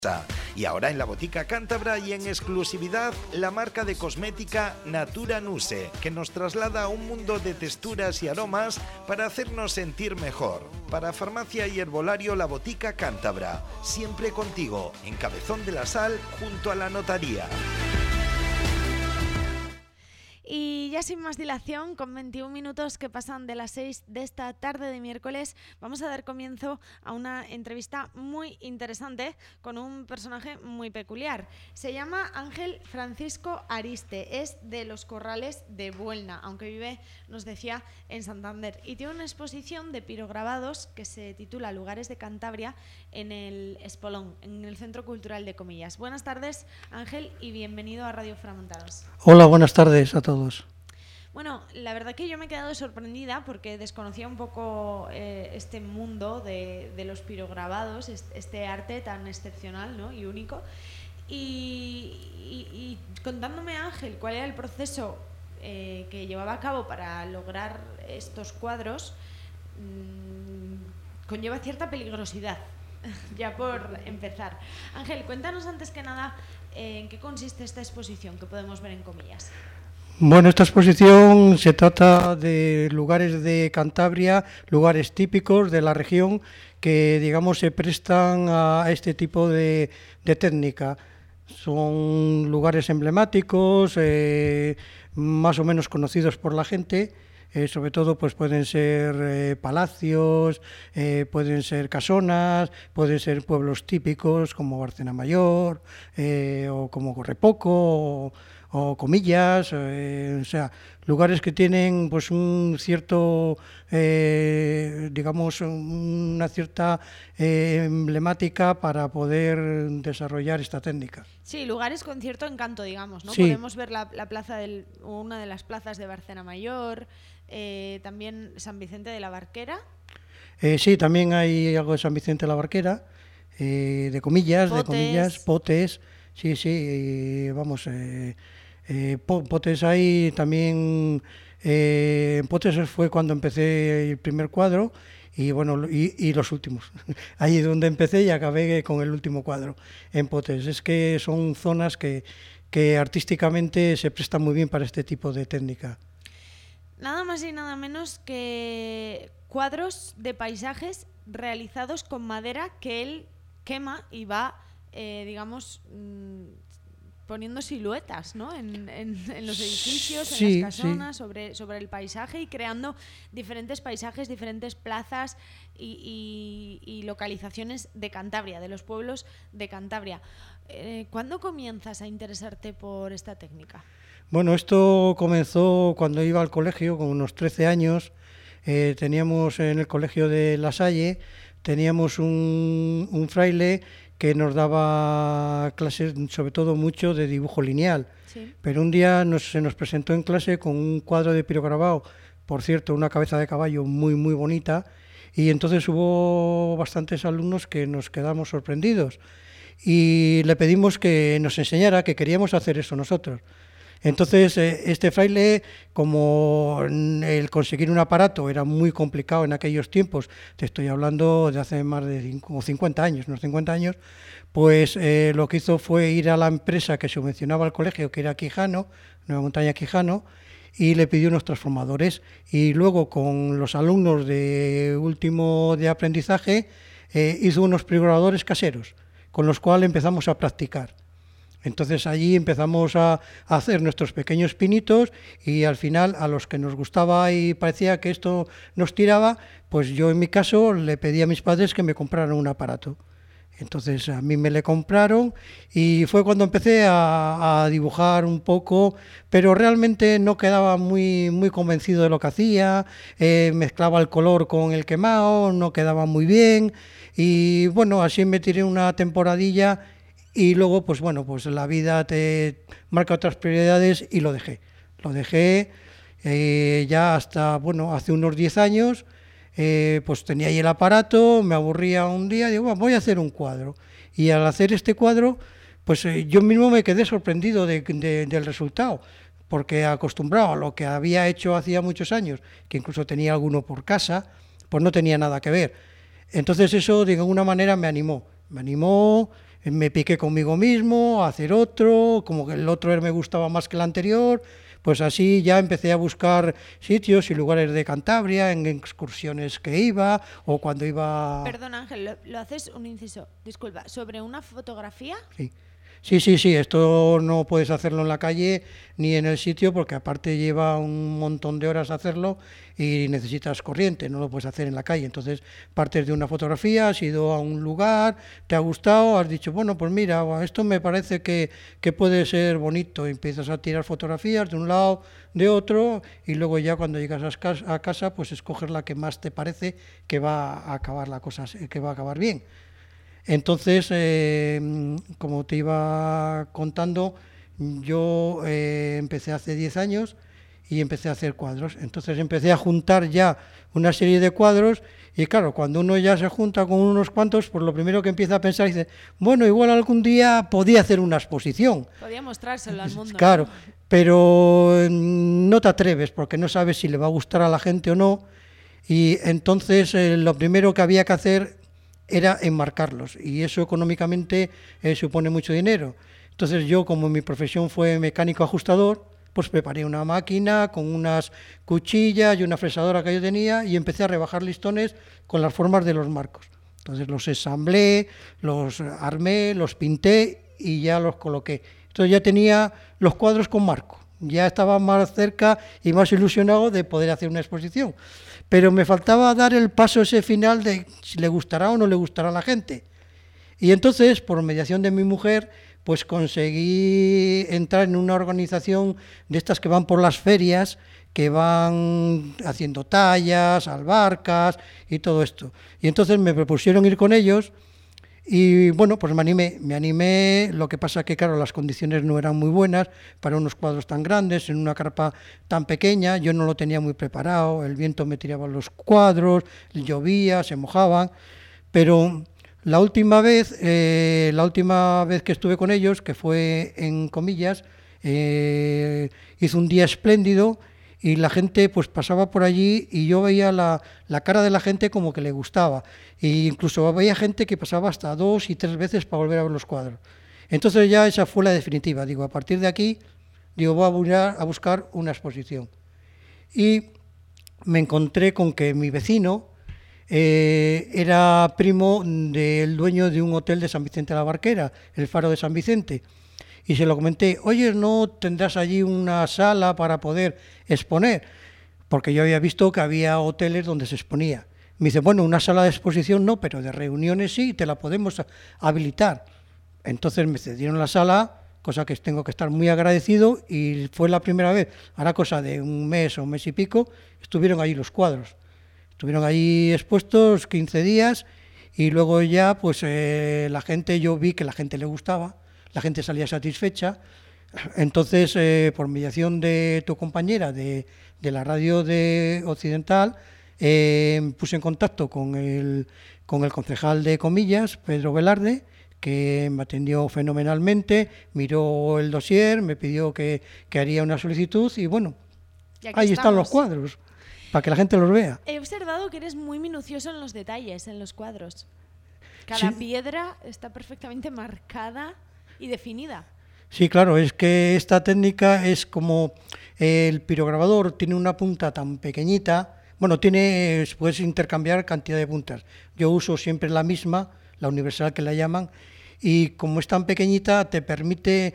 Y ahora en la Botica Cántabra y en exclusividad la marca de cosmética Natura Nuse, que nos traslada a un mundo de texturas y aromas para hacernos sentir mejor. Para farmacia y herbolario la Botica Cántabra, siempre contigo, en Cabezón de la Sal, junto a la notaría. Y ya sin más dilación, con 21 minutos que pasan de las 6 de esta tarde de miércoles, vamos a dar comienzo a una entrevista muy interesante con un personaje muy peculiar. Se llama Ángel Francisco Ariste, es de Los Corrales de Buelna, aunque vive, nos decía, en Santander. Y tiene una exposición de pirograbados que se titula Lugares de Cantabria en el Espolón, en el Centro Cultural de Comillas. Buenas tardes, Ángel, y bienvenido a Radio Framontanos. Hola, buenas tardes a todos. Bueno, la verdad que yo me he quedado sorprendida porque desconocía un poco este mundo de los pirograbados, este arte tan excepcional, ¿no?, y único. Y contándome, Ángel, cuál era el proceso que llevaba a cabo para lograr estos cuadros, conlleva cierta peligrosidad, ya por empezar. Ángel, cuéntanos antes que nada en qué consiste esta exposición que podemos ver en Comillas. Bueno, esta exposición se trata de lugares de Cantabria, lugares típicos de la región que, digamos, se prestan a este tipo de técnica. Son lugares emblemáticos, más o menos conocidos por la gente. Sobre todo pues pueden ser palacios, pueden ser casonas, pueden ser pueblos típicos como Bárcena Mayor, o como Correpoco, o Comillas, o sea, lugares que tienen pues un cierto, digamos, una cierta emblemática para poder desarrollar esta técnica. Sí, lugares con cierto encanto, digamos, ¿no? Sí. Podemos ver la plaza una de las plazas de Bárcena Mayor, también San Vicente de la Barquera. Sí, también hay algo de San Vicente de la Barquera, de Comillas, Potes, sí, vamos, Potes hay también, en Potes fue cuando empecé el primer cuadro y bueno, y los últimos, ahí es donde empecé y acabé con el último cuadro, en Potes. Es que son zonas que artísticamente se prestan muy bien para este tipo de técnica. Nada más y nada menos que cuadros de paisajes realizados con madera que él quema y va, digamos, poniendo siluetas, ¿no?, en los edificios, sí, en las casonas, sí. sobre el paisaje, y creando diferentes paisajes, diferentes plazas y localizaciones de Cantabria, de los pueblos de Cantabria. ¿Cuándo comienzas a interesarte por esta técnica? Bueno, esto comenzó cuando iba al colegio, con unos 13 años. Teníamos en el colegio de La Salle, teníamos un fraile que nos daba clases, sobre todo mucho de dibujo lineal. Sí. Pero un día se nos presentó en clase con un cuadro de pirograbado, por cierto, una cabeza de caballo muy, muy bonita, y entonces hubo bastantes alumnos que nos quedamos sorprendidos. Y le pedimos que nos enseñara, que queríamos hacer eso nosotros. Entonces, este fraile, como el conseguir un aparato era muy complicado en aquellos tiempos, te estoy hablando de hace más de 50 años, unos 50 años, pues lo que hizo fue ir a la empresa que subvencionaba el colegio, que era Quijano, Nueva Montaña Quijano, y le pidió unos transformadores. Y luego, con los alumnos de último de aprendizaje, hizo unos perforadores caseros, con los cuales empezamos a practicar. Entonces allí empezamos a hacer nuestros pequeños pinitos y al final, a los que nos gustaba y parecía que esto nos tiraba, pues yo en mi caso le pedí a mis padres que me compraran un aparato. Entonces a mí me le compraron y fue cuando empecé a dibujar un poco, pero realmente no quedaba muy convencido de lo que hacía, mezclaba el color con el quemado, no quedaba muy bien y bueno, así me tiré una temporadilla. Y luego, pues bueno, pues la vida te marca otras prioridades y lo dejé. Lo dejé ya hasta, bueno, hace unos 10 años, pues tenía ahí el aparato, me aburría un día, digo, bueno, voy a hacer un cuadro. Y al hacer este cuadro, pues yo mismo me quedé sorprendido del resultado, porque acostumbrado a lo que había hecho hacía muchos años, que incluso tenía alguno por casa, pues no tenía nada que ver. Entonces eso, de alguna manera, me animó. me piqué conmigo mismo a hacer otro, como que el otro me gustaba más que el anterior. Pues así ya empecé a buscar sitios y lugares de Cantabria, en excursiones que iba, o cuando iba... Perdón, Ángel, lo haces un inciso, disculpa, ¿sobre una fotografía? Sí. Sí, esto no puedes hacerlo en la calle ni en el sitio porque aparte lleva un montón de horas hacerlo y necesitas corriente, no lo puedes hacer en la calle. Entonces partes de una fotografía, has ido a un lugar, te ha gustado, has dicho, bueno, pues mira, esto me parece que puede ser bonito. Empiezas a tirar fotografías de un lado, de otro, y luego ya cuando llegas a casa, pues escoges la que más te parece que va a acabar la cosa, que va a acabar bien. Entonces, como te iba contando, yo empecé hace 10 años y empecé a hacer cuadros. Entonces empecé a juntar ya una serie de cuadros y claro, cuando uno ya se junta con unos cuantos, pues lo primero que empieza a pensar dice, bueno, igual algún día podía hacer una exposición. Podía mostrárselo al mundo. Claro, ¿no? Pero no te atreves porque no sabes si le va a gustar a la gente o no. Y entonces lo primero que había que hacer era enmarcarlos y eso económicamente supone mucho dinero. Entonces yo, como mi profesión fue mecánico ajustador, pues preparé una máquina con unas cuchillas y una fresadora que yo tenía y empecé a rebajar listones con las formas de los marcos. Entonces los ensamblé, los armé, los pinté y ya los coloqué. Entonces ya tenía los cuadros con marco, ya estaba más cerca y más ilusionado de poder hacer una exposición. Pero me faltaba dar el paso ese final de si le gustará o no le gustará a la gente. Y entonces, por mediación de mi mujer, pues conseguí entrar en una organización de estas que van por las ferias, que van haciendo tallas, albarcas y todo esto. Y entonces me propusieron ir con ellos y bueno, pues me animé, lo que pasa que claro, las condiciones no eran muy buenas para unos cuadros tan grandes, en una carpa tan pequeña, yo no lo tenía muy preparado, el viento me tiraba los cuadros, llovía, se mojaban, pero la última vez que estuve con ellos, que fue en Comillas, hizo un día espléndido y la gente pues pasaba por allí y yo veía la cara de la gente como que le gustaba. E incluso veía gente que pasaba hasta 2 y 3 veces para volver a ver los cuadros. Entonces ya esa fue la definitiva. Digo, a partir de aquí, voy a buscar una exposición. Y me encontré con que mi vecino era primo del dueño de un hotel de San Vicente de la Barquera, el Faro de San Vicente. Y se lo comenté, oye, ¿no tendrás allí una sala para poder exponer? Porque yo había visto que había hoteles donde se exponía. Me dice, bueno, una sala de exposición no, pero de reuniones sí, te la podemos habilitar. Entonces me cedieron la sala, cosa que tengo que estar muy agradecido, y fue la primera vez, hará cosa de un mes o un mes y pico, estuvieron allí los cuadros. Estuvieron allí expuestos 15 días y luego ya, pues la gente, yo vi que la gente le gustaba, la gente salía satisfecha. Entonces, por mediación de tu compañera de la radio de Occidental, me puse en contacto con el concejal de Comillas, Pedro Velarde, que me atendió fenomenalmente, miró el dossier, me pidió que haría una solicitud y bueno, ahí están los cuadros, para que la gente los vea. He observado que eres muy minucioso en los detalles, en los cuadros. Cada piedra está perfectamente marcada y definida. Sí, claro, es que esta técnica es como el pirograbador tiene una punta tan pequeñita, bueno, puedes intercambiar cantidad de puntas. Yo uso siempre la misma, la universal que la llaman, y como es tan pequeñita te permite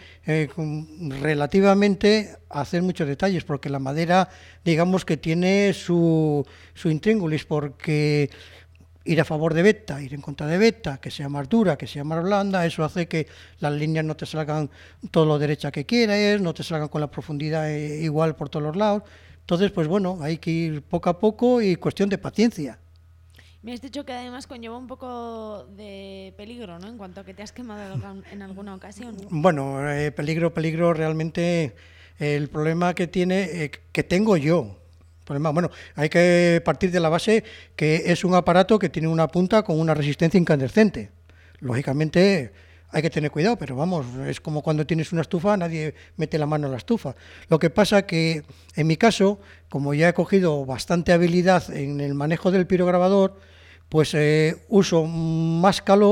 relativamente hacer muchos detalles, porque la madera, digamos que tiene su intríngulis, porque ir a favor de beta, ir en contra de beta, que sea más dura, que sea más blanda, eso hace que las líneas no te salgan todo lo derecha que quieres, no te salgan con la profundidad igual por todos los lados. Entonces, pues bueno, hay que ir poco a poco y cuestión de paciencia. Me has dicho que además conlleva un poco de peligro, ¿no? En cuanto a que te has quemado en alguna ocasión. Bueno, peligro realmente, el problema que tiene, que tengo yo. Bueno, hay que partir de la base que es un aparato que tiene una punta con una resistencia incandescente. Lógicamente hay que tener cuidado, pero vamos, es como cuando tienes una estufa, nadie mete la mano en la estufa. Lo que pasa que, en mi caso, como ya he cogido bastante habilidad en el manejo del pirograbador, pues uso más calor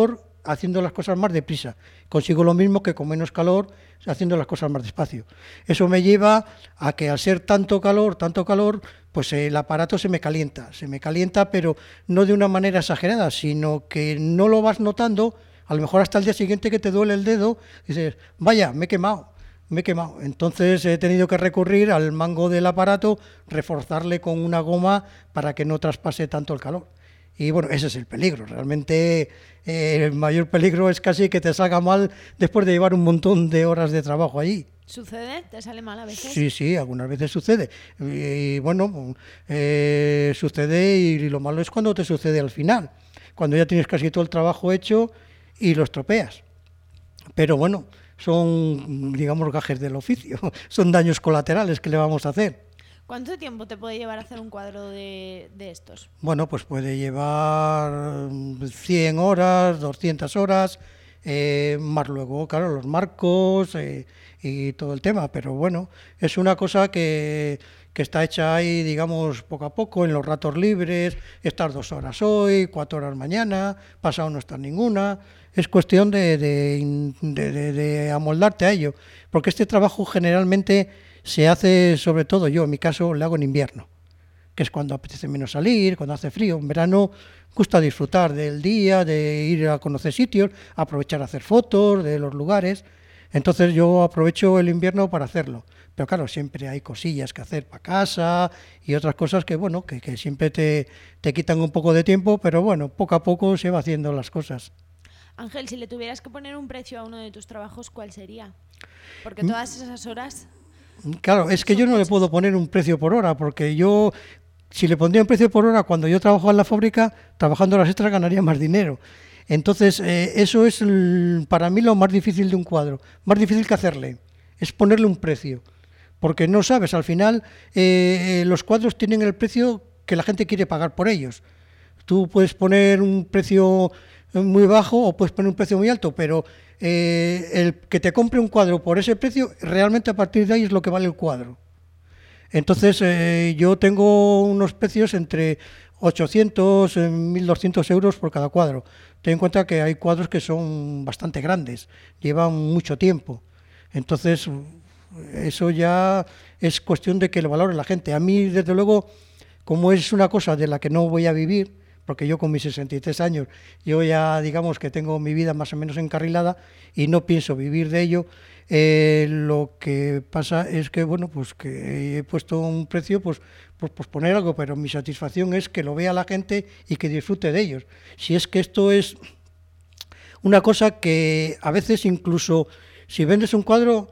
haciendo las cosas más deprisa. Consigo lo mismo que con menos calor, haciendo las cosas más despacio. Eso me lleva a que al ser tanto calor, pues el aparato se me calienta, pero no de una manera exagerada, sino que no lo vas notando, a lo mejor hasta el día siguiente que te duele el dedo, dices, vaya, me he quemado. Entonces he tenido que recurrir al mango del aparato, reforzarle con una goma para que no traspase tanto el calor. Y bueno, ese es el peligro. Realmente el mayor peligro es casi que te salga mal después de llevar un montón de horas de trabajo allí. ¿Sucede? ¿Te sale mal a veces? Sí, algunas veces sucede. Y bueno, sucede, y lo malo es cuando te sucede al final, cuando ya tienes casi todo el trabajo hecho y lo estropeas. Pero bueno, son, digamos, gajes del oficio, son daños colaterales que le vamos a hacer. ¿Cuánto tiempo te puede llevar a hacer un cuadro de estos? Bueno, pues puede llevar 100 horas, 200 horas, más luego, claro, los marcos y todo el tema. Pero bueno, es una cosa que está hecha ahí, digamos, poco a poco, en los ratos libres, estar 2 horas hoy, 4 horas mañana, pasado no estar ninguna. Es cuestión de amoldarte a ello, porque este trabajo generalmente se hace, sobre todo yo, en mi caso, lo hago en invierno, que es cuando apetece menos salir, cuando hace frío. En verano gusta disfrutar del día, de ir a conocer sitios, aprovechar a hacer fotos de los lugares. Entonces yo aprovecho el invierno para hacerlo. Pero claro, siempre hay cosillas que hacer para casa y otras cosas que, bueno, que siempre te quitan un poco de tiempo, pero bueno, poco a poco se va haciendo las cosas. Ángel, si le tuvieras que poner un precio a uno de tus trabajos, ¿cuál sería? Porque todas esas horas... Claro, es que yo no le puedo poner un precio por hora, porque yo, si le pondría un precio por hora, cuando yo trabajaba en la fábrica, trabajando las extras ganaría más dinero. Entonces, eso es para mí lo más difícil de un cuadro, más difícil que hacerle, es ponerle un precio, porque no sabes, al final los cuadros tienen el precio que la gente quiere pagar por ellos. Tú puedes poner un precio muy bajo o puedes poner un precio muy alto, pero el que te compre un cuadro por ese precio, realmente a partir de ahí es lo que vale el cuadro. Entonces yo tengo unos precios entre 800 y 1.200 euros por cada cuadro. Ten en cuenta que hay cuadros que son bastante grandes, llevan mucho tiempo. Entonces eso ya es cuestión de que lo valore la gente. A mí, desde luego, como es una cosa de la que no voy a vivir, porque yo con mis 63 años, yo ya digamos que tengo mi vida más o menos encarrilada y no pienso vivir de ello, lo que pasa es que, bueno, pues que he puesto un precio, pues poner algo, pero mi satisfacción es que lo vea la gente y que disfrute de ellos. Si es que esto es una cosa que a veces incluso si vendes un cuadro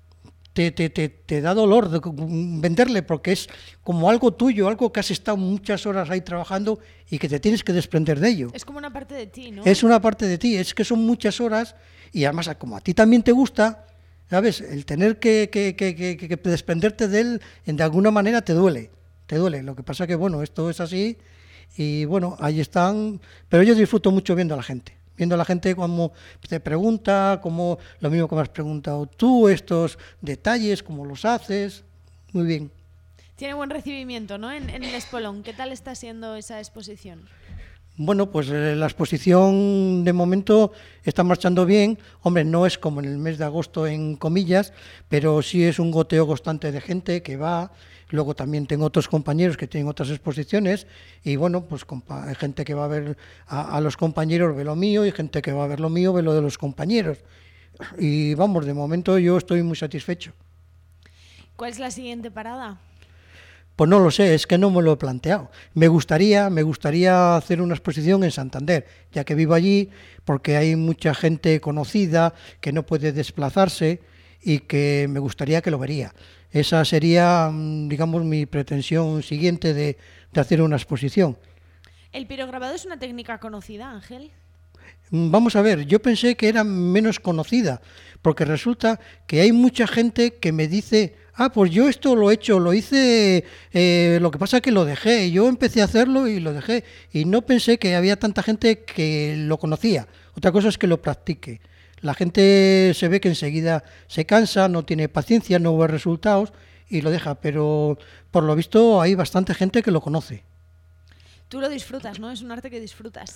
te da dolor venderle, porque es como algo tuyo, algo que has estado muchas horas ahí trabajando y que te tienes que desprender de ello. Es como una parte de ti, ¿no? Es una parte de ti, es que son muchas horas y además como a ti también te gusta, ¿sabes? El tener que desprenderte de él de alguna manera te duele. Lo que pasa que, bueno, esto es así y, bueno, ahí están, pero yo disfruto mucho viendo a la gente. Viendo a la gente como te pregunta, como lo mismo que me has preguntado tú, estos detalles, cómo los haces, muy bien. Tiene buen recibimiento, ¿no? En el Espolón. ¿Qué tal está siendo esa exposición? Bueno, pues la exposición de momento está marchando bien. Hombre, no es como en el mes de agosto en comillas, pero sí es un goteo constante de gente que va. Luego también tengo otros compañeros que tienen otras exposiciones y bueno, pues hay gente que va a ver a los compañeros, ve lo mío, y gente que va a ver lo mío, ve lo de los compañeros. Y vamos, de momento yo estoy muy satisfecho. ¿Cuál es la siguiente parada? Pues no lo sé, es que no me lo he planteado. Me gustaría hacer una exposición en Santander, ya que vivo allí, porque hay mucha gente conocida que no puede desplazarse y que me gustaría que lo vería. Esa sería, digamos, mi pretensión siguiente de hacer una exposición. ¿El pirograbado es una técnica conocida, Ángel? Vamos a ver, yo pensé que era menos conocida, porque resulta que hay mucha gente que me dice, pues yo esto lo he hecho, lo hice, lo que pasa es que lo dejé, yo empecé a hacerlo y lo dejé, y no pensé que había tanta gente que lo conocía. Otra cosa es que lo practique. La gente se ve que enseguida se cansa, no tiene paciencia, no ve resultados y lo deja, pero por lo visto hay bastante gente que lo conoce. Tú lo disfrutas, ¿no? Es un arte que disfrutas.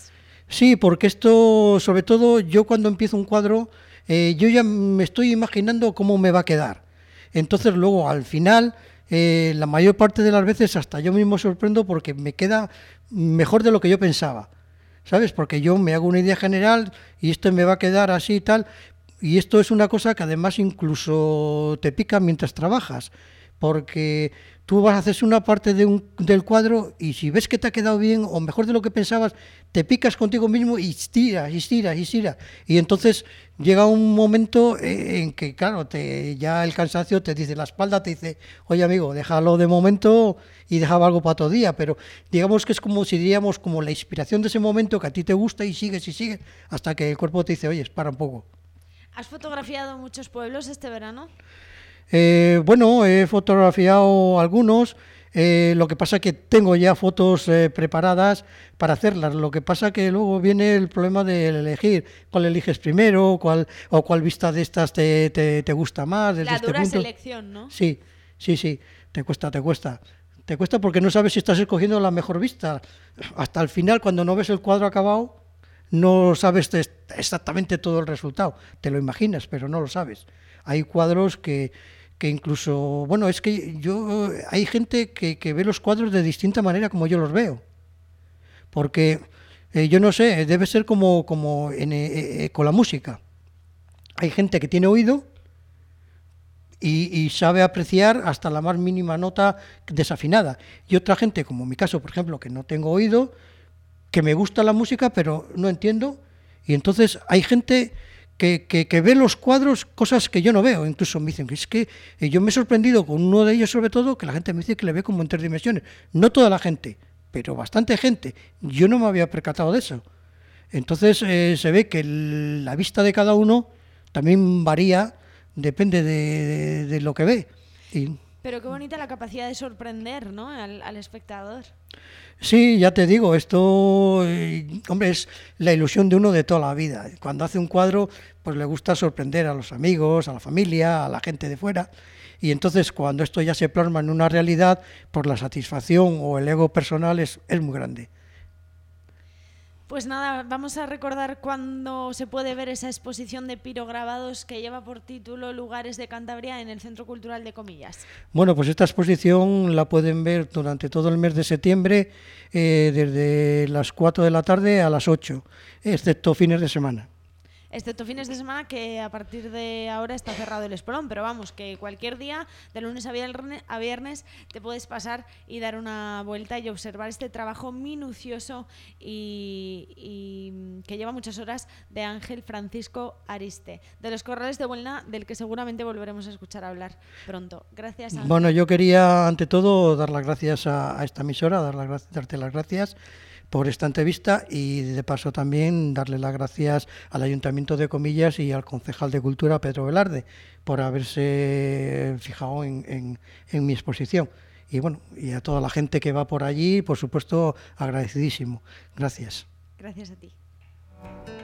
Sí, porque esto, sobre todo, yo cuando empiezo un cuadro, yo ya me estoy imaginando cómo me va a quedar. Entonces luego, al final, la mayor parte de las veces hasta yo mismo sorprendo porque me queda mejor de lo que yo pensaba, ¿sabes? Porque yo me hago una idea general y esto me va a quedar así y tal, y esto es una cosa que además incluso te pica mientras trabajas, porque tú vas a hacer una parte del cuadro y si ves que te ha quedado bien o mejor de lo que pensabas, te picas contigo mismo y estiras, y estiras, y estiras. Y entonces llega un momento en que, claro, ya el cansancio te dice, la espalda te dice, oye amigo, déjalo de momento y dejaba algo para otro día. Pero digamos que es como si diríamos como la inspiración de ese momento que a ti te gusta y sigues hasta que el cuerpo te dice, oye, para un poco. ¿Has fotografiado muchos pueblos este verano? Bueno, he fotografiado algunos, lo que pasa que tengo ya fotos preparadas para hacerlas, lo que pasa que luego viene el problema de elegir cuál eliges primero, cuál vista de estas te gusta más. Desde La dura este punto. selección, ¿no? Sí, te cuesta porque no sabes si estás escogiendo la mejor vista. Hasta el final, cuando no ves el cuadro acabado, no sabes exactamente todo el resultado, te lo imaginas, pero no lo sabes. Hay cuadros que incluso, bueno, es que hay gente que ve los cuadros de distinta manera como yo los veo, porque yo no sé, debe ser como con la música. Hay gente que tiene oído y sabe apreciar hasta la más mínima nota desafinada, y otra gente, como en mi caso, por ejemplo, que no tengo oído, que me gusta la música pero no entiendo, y entonces hay gente que ve los cuadros cosas que yo no veo. Incluso me dicen que es que yo me he sorprendido con uno de ellos, sobre todo, que la gente me dice que le ve como en 3 dimensiones. No toda la gente, pero bastante gente. Yo no me había percatado de eso. Entonces se ve que la vista de cada uno también varía, depende de lo que ve. Pero qué bonita la capacidad de sorprender, ¿no?, al espectador. Sí, ya te digo, esto, hombre, es la ilusión de uno de toda la vida. Cuando hace un cuadro, pues le gusta sorprender a los amigos, a la familia, a la gente de fuera. Y entonces cuando esto ya se plasma en una realidad, pues la satisfacción o el ego personal es muy grande. Pues nada, vamos a recordar cuándo se puede ver esa exposición de pirograbados que lleva por título Lugares de Cantabria en el Centro Cultural de Comillas. Bueno, pues esta exposición la pueden ver durante todo el mes de septiembre, desde las 4 de la tarde a las 8, excepto fines de semana. Excepto fines de semana, que a partir de ahora está cerrado el Espolón, pero vamos, que cualquier día, de lunes a viernes, te puedes pasar y dar una vuelta y observar este trabajo minucioso y que lleva muchas horas de Ángel Francisco Ariste, de los Corrales de Buelna, del que seguramente volveremos a escuchar hablar pronto. Gracias, Ángel. Bueno, yo quería ante todo dar las gracias a esta emisora, darte las gracias por esta entrevista y de paso también darle las gracias al Ayuntamiento de Comillas y al concejal de Cultura, Pedro Velarde, por haberse fijado en mi exposición. Y bueno, y a toda la gente que va por allí, por supuesto, agradecidísimo. Gracias. Gracias a ti.